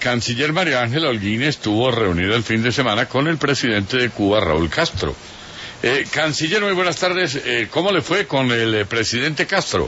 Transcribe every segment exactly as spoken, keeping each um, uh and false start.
canciller María Ángela Holguín estuvo reunida el fin de semana con el presidente de Cuba, Raúl Castro. Eh, canciller, muy buenas tardes. Eh, ¿Cómo le fue con el eh, presidente Castro?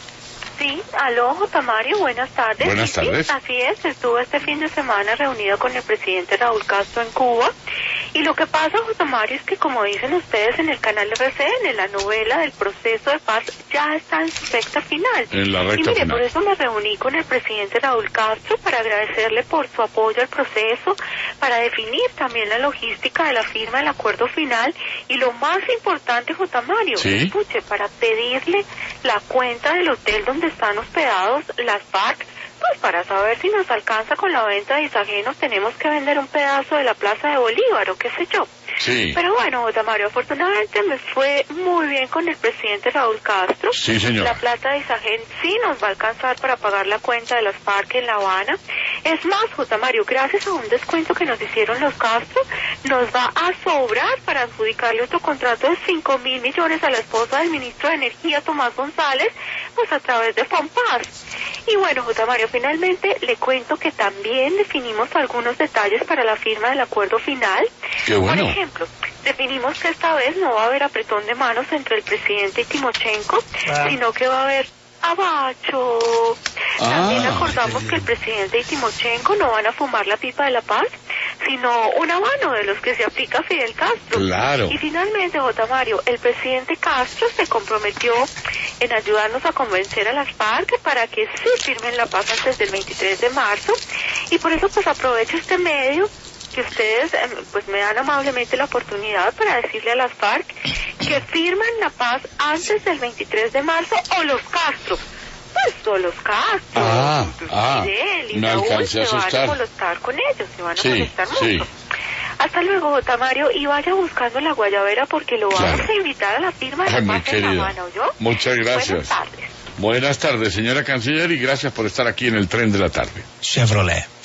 Sí, aló, J. Mario, buenas tardes. Buenas tardes. Sí, así es, estuve este fin de semana reunido con el presidente Raúl Castro en Cuba. Y lo que pasa, J. Mario, es que como dicen ustedes en el canal R C N, la novela del proceso de paz ya está en su recta final. En la recta y mire, final. por eso me reuní con el presidente Raúl Castro para agradecerle por su apoyo al proceso, para definir también la logística de la firma del acuerdo final y lo más importante, J. Mario, ¿Sí? escuche, para pedirle la cuenta del hotel donde están hospedados las FARC. Pues para saber si nos alcanza con la venta de isagenos tenemos que vender un pedazo de la Plaza de Bolívar o qué sé yo. Sí. Pero bueno, J. Mario, afortunadamente me fue muy bien con el presidente Raúl Castro. Sí, señor. La plata de Isagen sí nos va a alcanzar para pagar la cuenta de las FARC en La Habana. Es más, J. Mario, gracias a un descuento que nos hicieron los Castro, nos va a sobrar para adjudicarle otro contrato de cinco mil millones a la esposa del ministro de Energía, Tomás González, pues a través de FOMPAS. Y bueno, J. Mario, finalmente le cuento que también definimos algunos detalles para la firma del acuerdo final. Qué bueno. Por ejemplo, definimos que esta vez no va a haber apretón de manos entre el presidente y Timochenko, ah. sino que va a haber abacho. También Ah, acordamos que el presidente y Timochenko no van a fumar la pipa de la paz, sino un habano de los que se aplica Fidel Castro. Claro. Y finalmente, J. Mario, el presidente Castro se comprometió en ayudarnos a convencer a las FARC para que sí firmen la paz antes del veintitrés de marzo, y por eso pues aprovecho este medio que ustedes eh, pues me dan amablemente la oportunidad para decirle a las FARC que firman la paz antes del veintitrés de marzo o los Castro. Pues o los Castro, Ah, ah, Fidel y me Raúl alcancé a se van asustar. a molestar con ellos, se van a Sí, molestar mucho. sí. Hasta luego, J. Mario, y vaya buscando la guayabera porque lo Claro. vamos a invitar a la firma de Ay, la mi paz en La querida. Habana, ¿oyó? Muchas gracias. Buenas tardes. Buenas tardes, señora canciller, y gracias por estar aquí en el tren de la tarde. Chevrolet.